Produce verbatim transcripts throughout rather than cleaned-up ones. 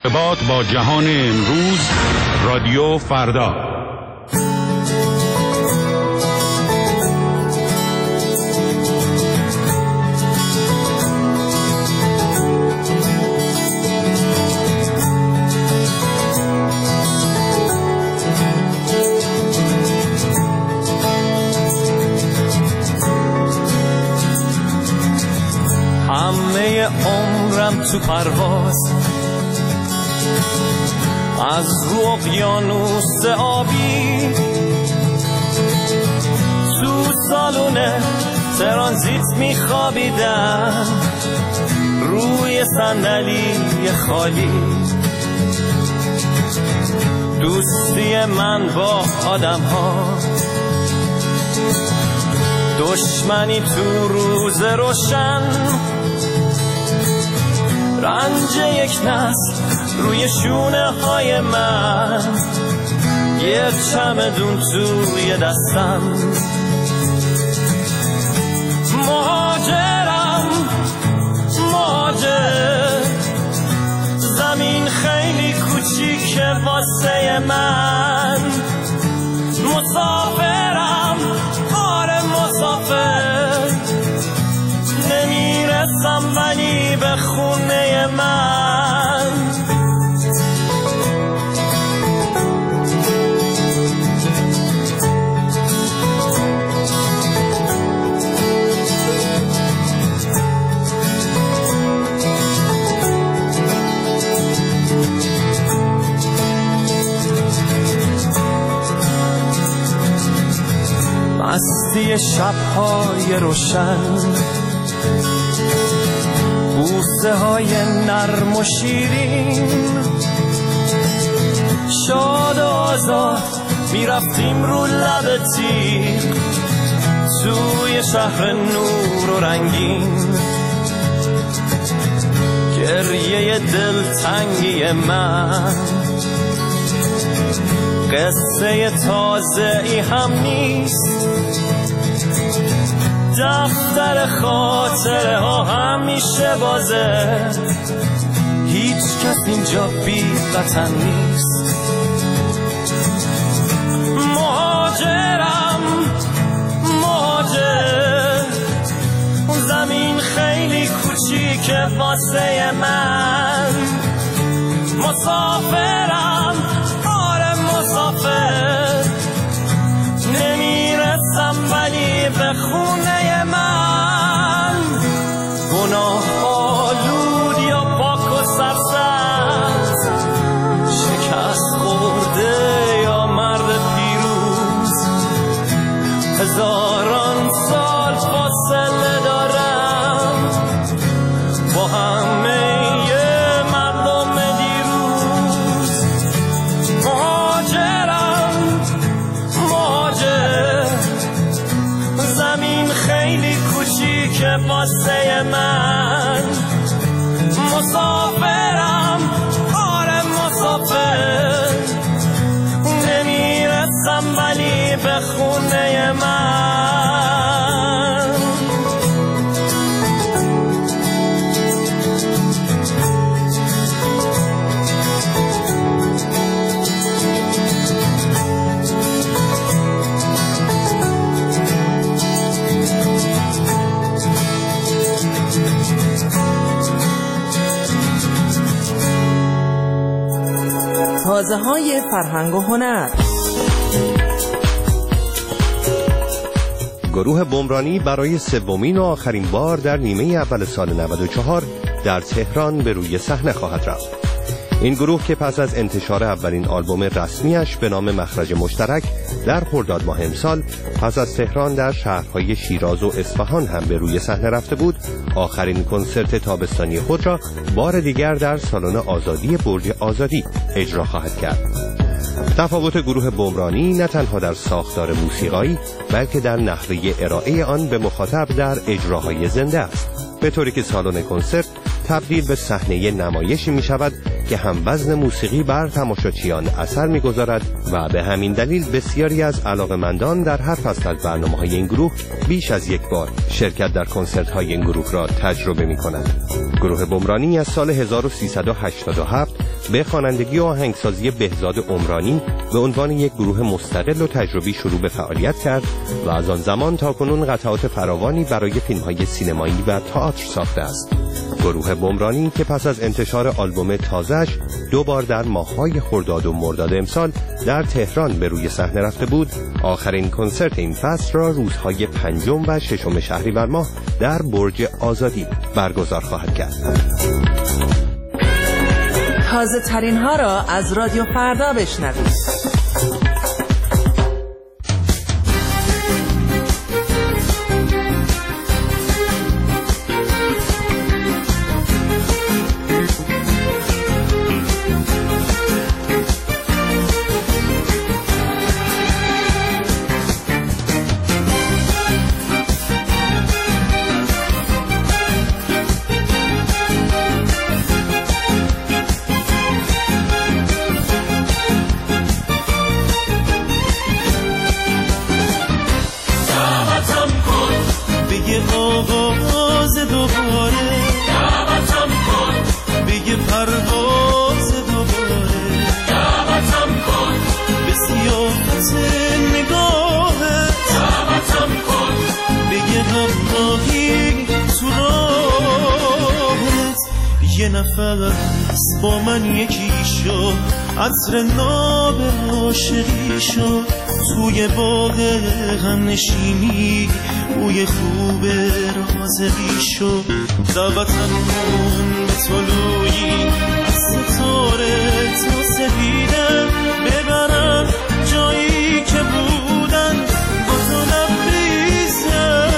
ارتباط با جهان امروز، رادیو فردا. همه عمرم تو پرواز، از رو اقیانوس آبی تو سالون ترانزیت میخوابیدم، روی صندلی خالی. دوستی من با آدم ها، دشمنی تو روز روشن، رنج یک نسل روی شونه های من، یه چمدون توی دستم. مهاجرم مهاجر، زمین خیلی کوچیکه واسه من. مسافرم آره مسافر، نمیرسم ولی به خونه من. مستی شب‌های روشن، بوسه های نرم و شیرین، شاد و آزاد میرفتیم رو لب تیغ، توی شهر نور و رنگین. گریه دلتنگی من قصه تازه ای هم نیست، دفتر خاطره ها همیشه بازه، هیچ کس اینجا بی وطن نیست. مهاجرم مهاجر، زمین خیلی کوچیکه واسه من. مسافرم آره مسافر، نمیرسم ولی به خونه من. گناه آلود یا پاک و سرسبز، شکست خورده یا مرد پیروز، هزاران سال فاصله دارم با همه مردم دیروز. مهاجرم مهاجر، زمین خیلی کوچیکه واسه من. مسافرم آره مسافر، نمیرسم ولی به خونه من. تازه های فرهنگ و هنر. گروه بمرانی برای سومین و آخرین بار در نیمه اول سال نود و چهار در تهران به روی صحنه خواهد رفت. این گروه که پس از انتشار اولین آلبوم رسمیش به نام مخرج مشترک در خرداد ماه امسال پس از تهران در شهرهای شیراز و اصفهان هم به روی صحنه رفته بود، آخرین کنسرت تابستانی خود را بار دیگر در سالن آزادی برج آزادی اجرا خواهد کرد. تفاوت گروه بمرانی نه تنها در ساختار موسیقایی بلکه در نحوه ارائه آن به مخاطب در اجراهای زنده است، به طوری که سالن کنسرت تبدیل به صحنه نمایشی می شود که هم وزن موسیقی بر تماشاچیان اثر می‌گذارد و به همین دلیل بسیاری از علاقه‌مندان در هر فصل از برنامه‌های این گروه بیش از یک بار شرکت در کنسرت‌های این گروه را تجربه می‌کنند. گروه بمرانی از سال هزار و سیصد و هشتاد و هفت به خوانندگی و آهنگسازی بهزاد عمرانی به عنوان یک گروه مستقل و تجربی شروع به فعالیت کرد و از آن زمان تا کنون قطعات فراوانی برای فیلم‌های سینمایی و تئاتر ساخته است. گروه بمرانی که پس از انتشار آلبوم تازه‌اش دو بار در ماه‌های خرداد و مرداد امسال در تهران به روی صحنه رفته بود، آخرین کنسرت این فصل را روزهای پنجم و ششم شهریور ماه در برج آزادی برگزار خواهد کرد. تازه ترین ها را از رادیو فردا بشنوید. یه نفر با من یکی شو، عطر ناب عاشقی شو، توی باغ غم نشینی بوی خوب رازقی شو، دعوتم کن به طلوعی از ستاره تو سپیدم، ببرم جایی که بودن با تو لبریزم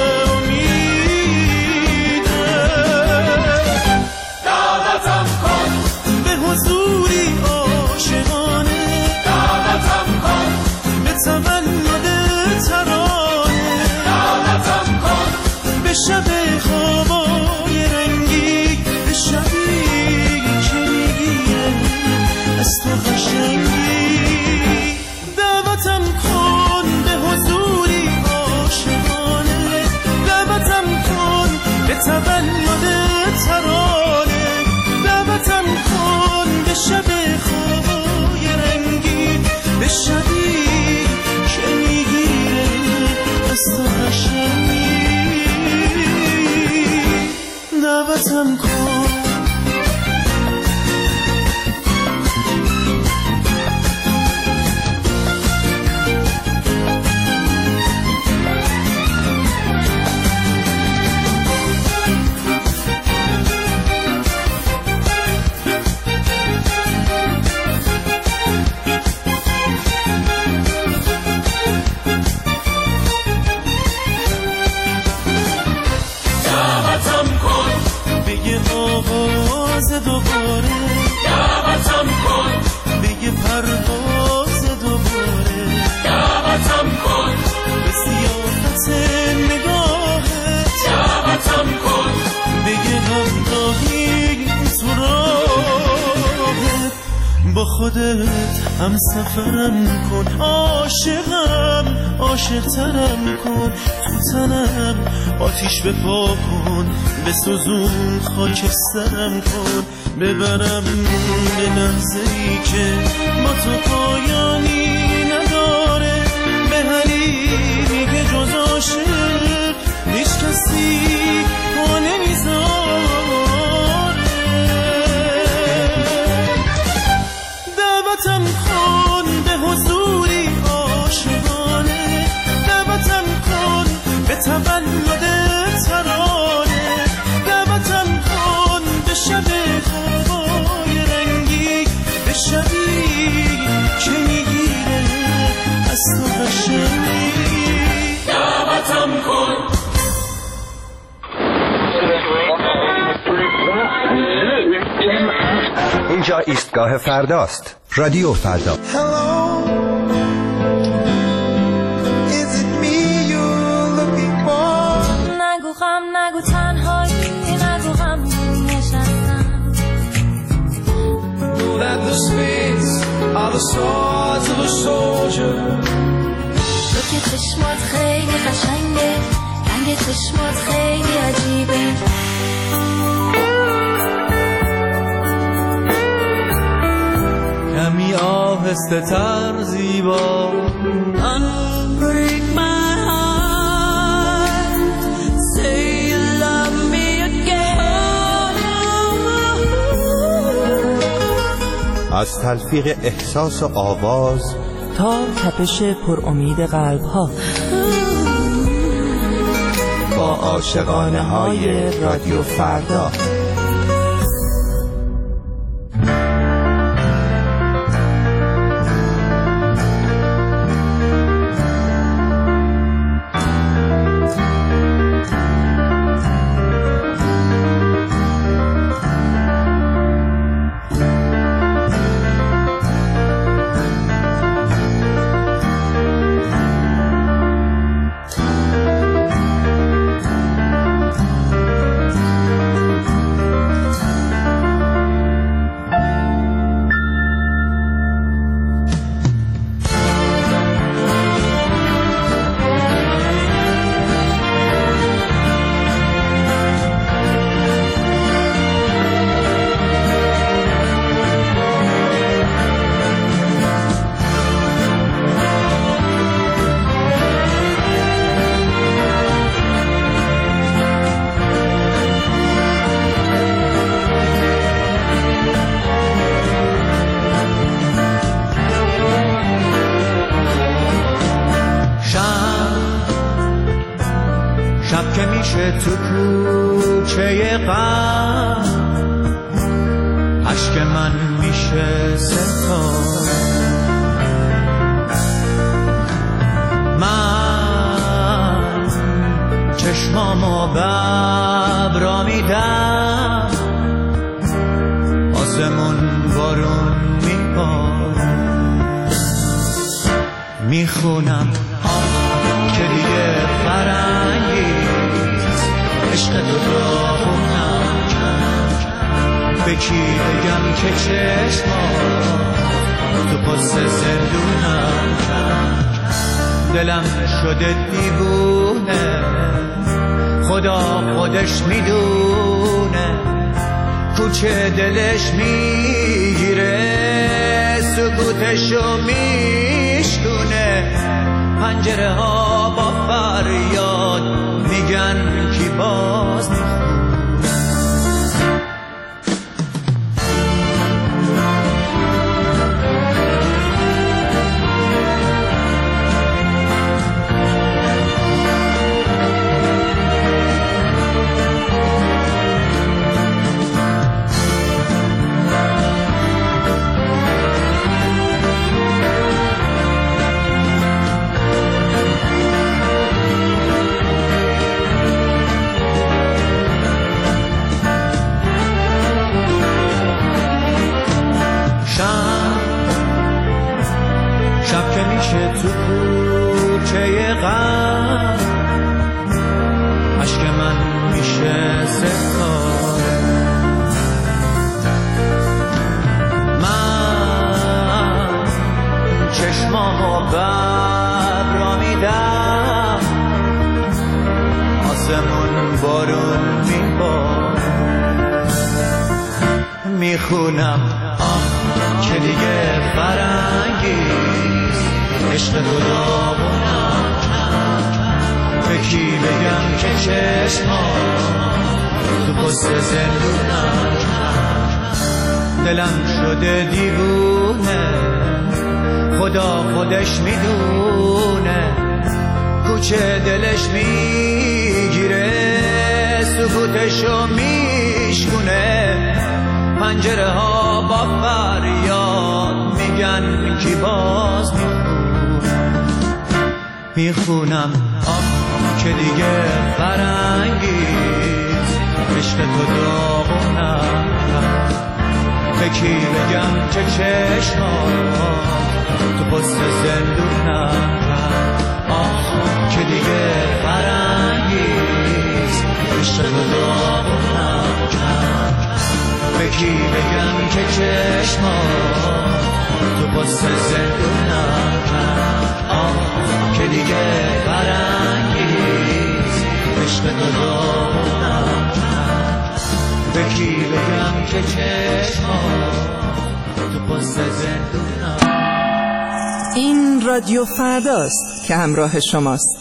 حضوری عاشقانه، دعوتم کن به تولد ترانه، دعوتم کن به شب خوابای رنگی، به شبی که میگیره از تو قشنگی، دعوتم کن به حضوری عاشقانه، دعوتم کن به تولد ترانه، دعوتم کن به شب خوابای رنگی، به شبی که میگیره از تو قشنگی، دعوتم کن. آواز دوباره، دعوتم کن بگه پرواز دوباره، دعوتم کن به سیاحت نگاهت، دعوتم کن بگه همراهی تو راهت، با خودت هم سفرم کن، عاشقم عاشقترم کن، تو تنم آتیش بپا کن، بسوزون خاکسترم کن، ببرم به لحظه‌ای که با تو پایانی نداره، به حریمی که جز عاشق هیچ کسی پا نمیذاره، دعوتم کن به حضوری عاشقانه، دعوتم کن به تولد ترانه، دعوتم کن به شب خوابای رنگی، به شبی که میگیره از تو قشنگی، دعوتم کن. اینجا ایستگاه فرداست، رادیو فردا. نگو غم نگو تنهایی، نگو غم نشستم، spits are the swords of a soldier. تو که چشمات خیلی قشنگه، رنگ چشمات خیلی عجیبه. کمی آهسته تر زیبا. Unbreak my heart, say you love me again. از تلفیق احساس و آواز تا تپش پر امید قلب ها، با عاشقانه های رادیو فردا. تو کوچه غم اشک من میشه ستاره. من چشمامو ببرا میدم، آسمون بارون میباره. میخونم آه که دیگه فرنگی عشق تو داغونم کرد. به کی بگم که چشمات تو پس زندونم کرد. دلم شده دیوونه، خدا خودش میدونه. کوچه دلش میگیره، سکوتشو میشکونه. پنجره ها با فریاد میگن کی باز میخونه. شب که میشه تو کوچه غم، عشق من میشه ستاره. من چشمامو ببرا میدم، آسمون بارون میباره. میخونم آه که دیگه فرنگی عشق تو داغونم کرد. به کی بگم که چشمات تو پست زندونم کرد. دلم شده دیوونه، خدا خودش میدونه. کوچه دلش میگیره، سکوتشو میشکونه. پنجره ها با فریاد میگن کی باز میخونه. میخونم آه که دیگه فرنگیست عشق تو داغونم کرد. به کی بگم که چشمات تو پست زندونم کرد. آه که دیگه فرنگیست عشق تو داغونم کرد. به کی بگم که چشمات این رادیو فرداست که همراه شماست.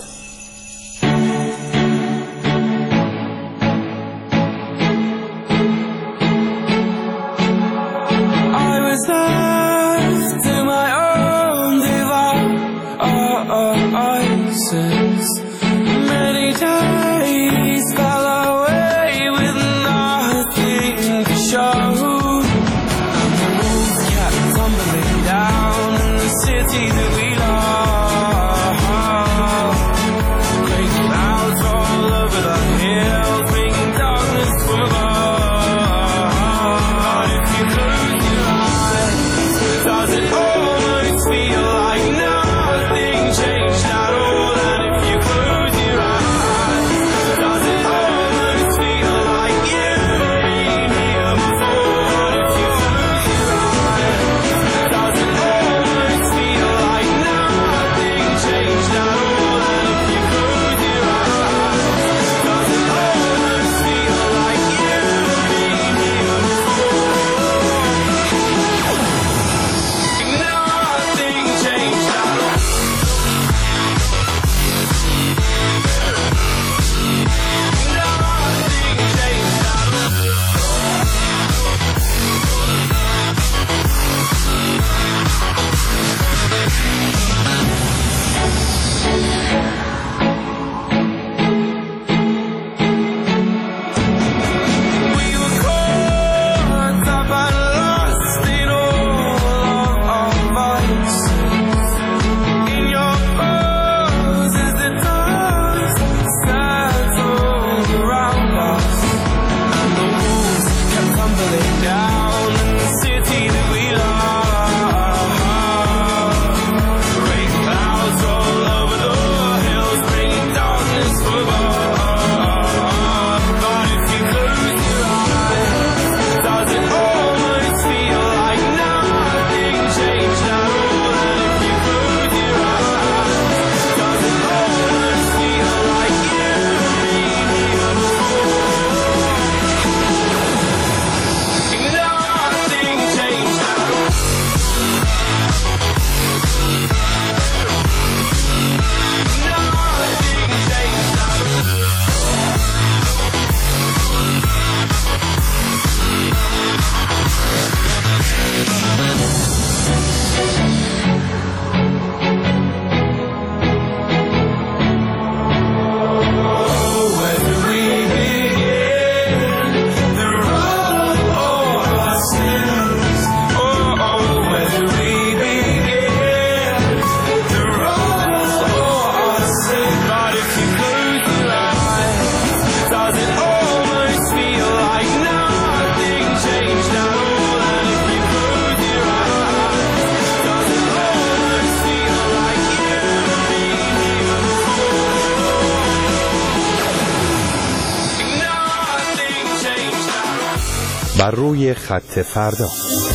بر روی خط فردا.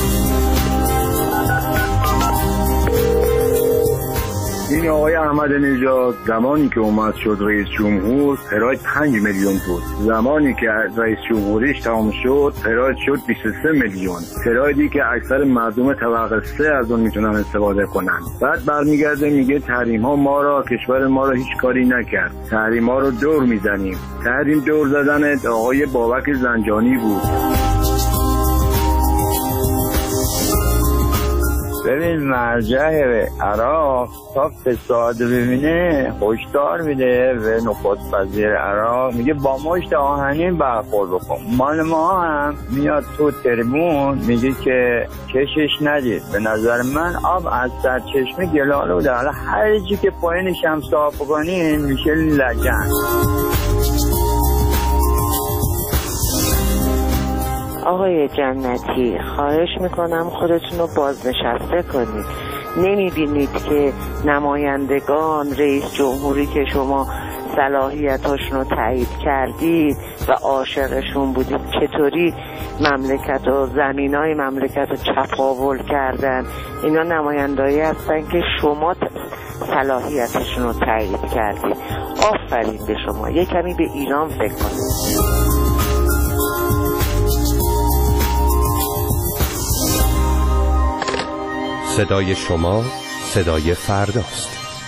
این آقای احمد نژاد زمانی که اومد شد رئیس جمهور قرائت پنج میلیون بود، زمانی که رئیس جمهوریش تمام شد قرائت شد بیست و سه میلیون، قرائتی که اکثر مردم طبقه سه از اون میتونن استفاده کنن. بعد برمیگرده میگه تحریم ها ما را، کشور ما را هیچ کاری نکرد، تحریم ها رو دور میزنیم. تحریم دور زدن آقای بابک زنجانی بود. ببین مرجع عراق تا فساد ببینه هشدار میده به نخست وزیر عراق، میگه با مشت آهنین برخورد بکن. مال ما هم میاد تو تریبون میگه که کشش ندید. به نظر من آب از سرچشمه گلاله بوده، حالا هر چی که پایینش هم صاف کنین میشه لجن. آقای جنتی خواهش میکنم خودتون رو بازنشسته کنید. نمیبینید که نمایندگان رئیس جمهوری که شما صلاحیتاشون رو تایید کردید و عاشقشون بودید چطوری مملکت و زمینای مملکت رو چپاول کردن؟ اینا نمایندهایی هستن که شما صلاحیتشون رو تایید کردید. آفرین به شما. یه کمی به ایران فکر کنید. صدای شما صدای فرداست.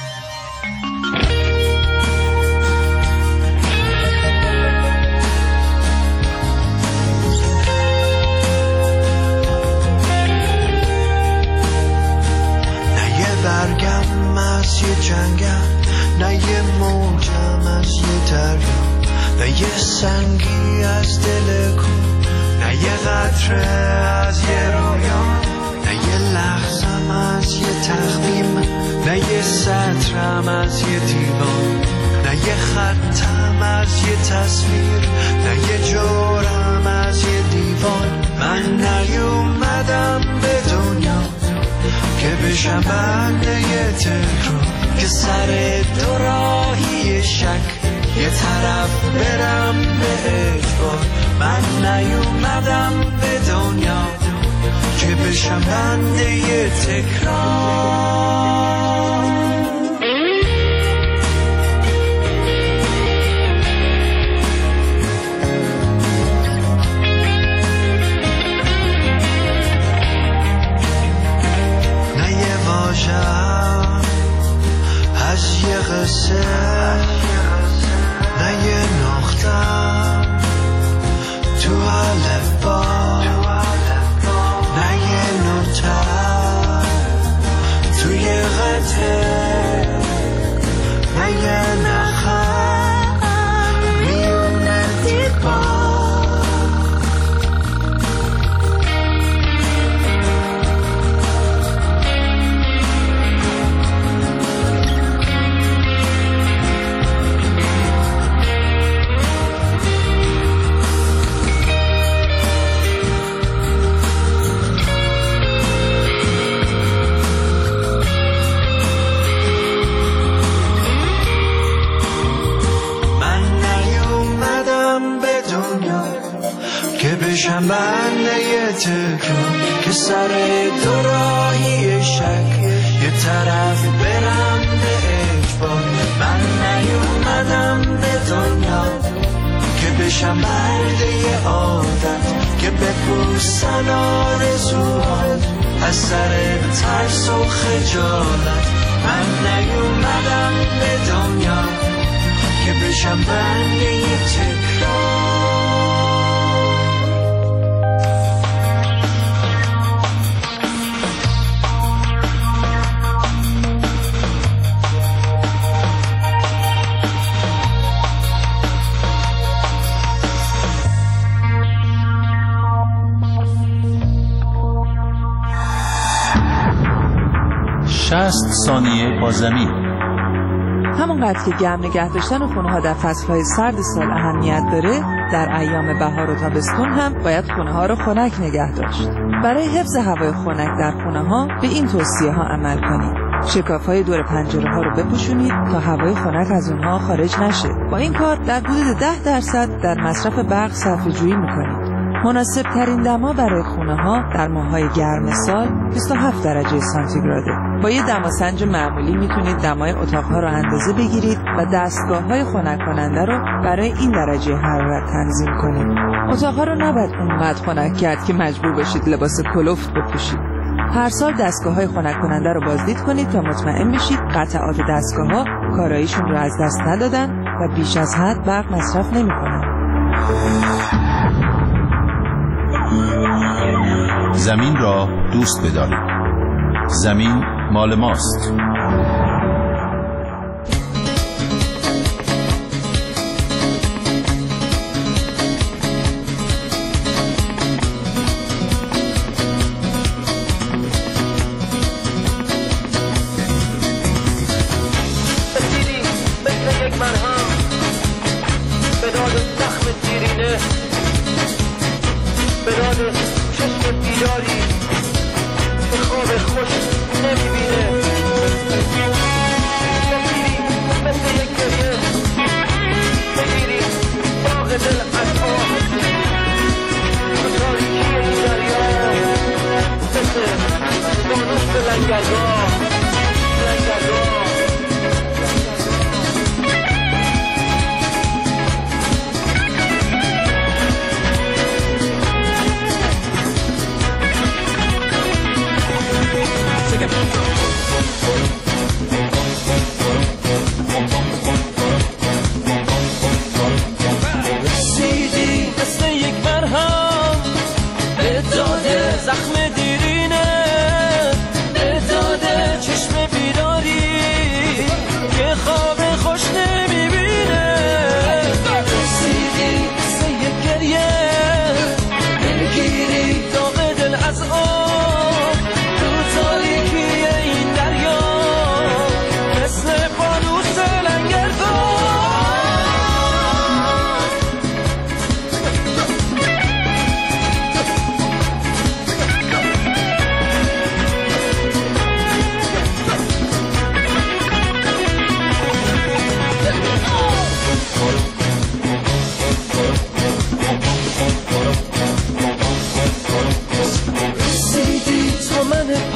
نه یه برگم از یه جنگم، نه یه موجم از یه دریا، نه یه سنگی از دل کو، نه یه قطره از یه رویا، نه یه لحظم از یه تخمیم، نه یه سطرم از یه دیوان، نه یه خطم از یه تصویر، نه یه جورم از یه دیوان. من نیومدم به دنیا که بشم بنده یه تکرار، که سر دو راهی شک یه طرف برم به اجبار. من نیومدم به دنیا که بشم بنده یه تکرار. نه یه واژه‌ام از یه قصه، نه یه نقطه‌ام تو الفبا، نه یه نوتم توی قطعه، نه یه نخم میونه دیوار. بشم بنده یه تکرار، که سر دو راهی شک یه طرف برم به اجبار. من نیومدم به دنیا که بشم بنده یه عادت، که بپوسن آرزوها از سر ترس و خجالت. من نیومدم به دنیا که بشم بنده یه تکرار. شصت ثانیه با زمین. همونقدر که گرم نگه داشتن و خونه ها در فصلهای سرد سال اهمیت داره، در ایام بهار و تابستون هم باید خونه ها رو خنک نگه داشت. برای حفظ هوای خنک در خونه ها به این توصیه ها عمل کنید: شکاف های دور پنجره ها رو بپوشونید تا هوای خنک از اونها خارج نشه. با این کار در حدود ده درصد در مصرف برق صرفه‌جویی میکنید. مناسب ترین دما برای خونه ها در ماه‌های گرم سال بیست و هفت درجه سانتیگراده. با یه دماسنج معمولی میتونید دمای اتاق‌ها رو اندازه بگیرید و دستگاه‌های خنک کننده رو برای این درجه حرارت تنظیم کنید. اتاق‌ها رو نباید اونقدر خنک کرد که مجبور بشید لباس کلفت بپوشید. هر سال دستگاه‌های خنک کننده رو بازدید کنید تا مطمئن بشید قطعات دستگاه‌ها کاراییشون رو از دست ندادن و بیش از حد برق مصرف نمی‌کنن. زمین را دوست بدارید. زمین مال ماست.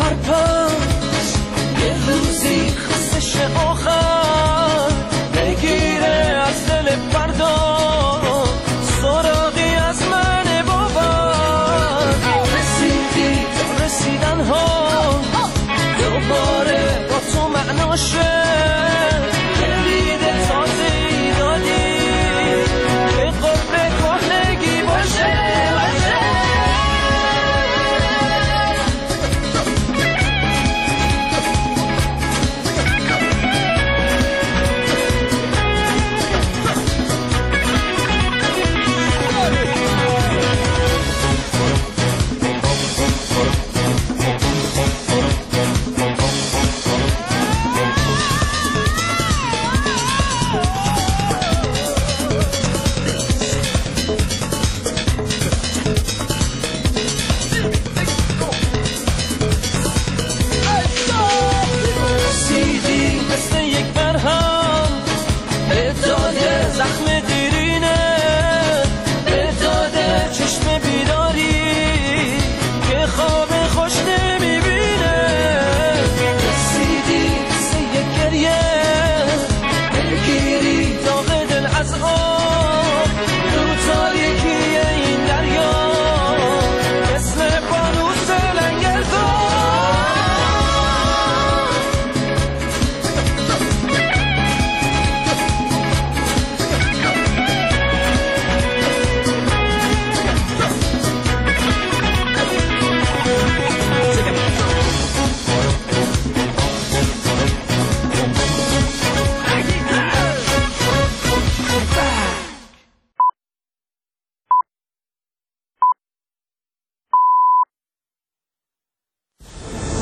پس یه روزی خستش آخر بگیره از دل فردا سراغی از من باور رسیدی رسیدن ها دوباره با تو معناشه